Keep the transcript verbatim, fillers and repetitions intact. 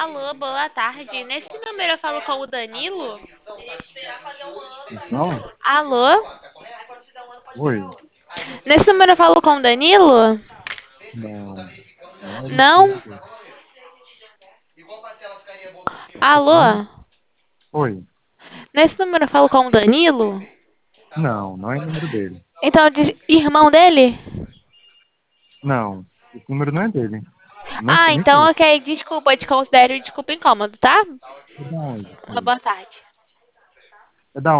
Alô, boa tarde. Nesse número eu falo com o Danilo? Não? Alô? Oi. Nesse número eu falo com o Danilo? Não. Não é desse Não? número dele. Tá falando? Alô? Oi. Nesse número eu falo com o Danilo? Não, não é número dele. Então, de- irmão dele? Não. Esse número não é dele. Não Ah, sei nem então conheço. ok. Desculpa, eu te considero desculpa incômodo, tá? É da onde? Uma boa tarde. É da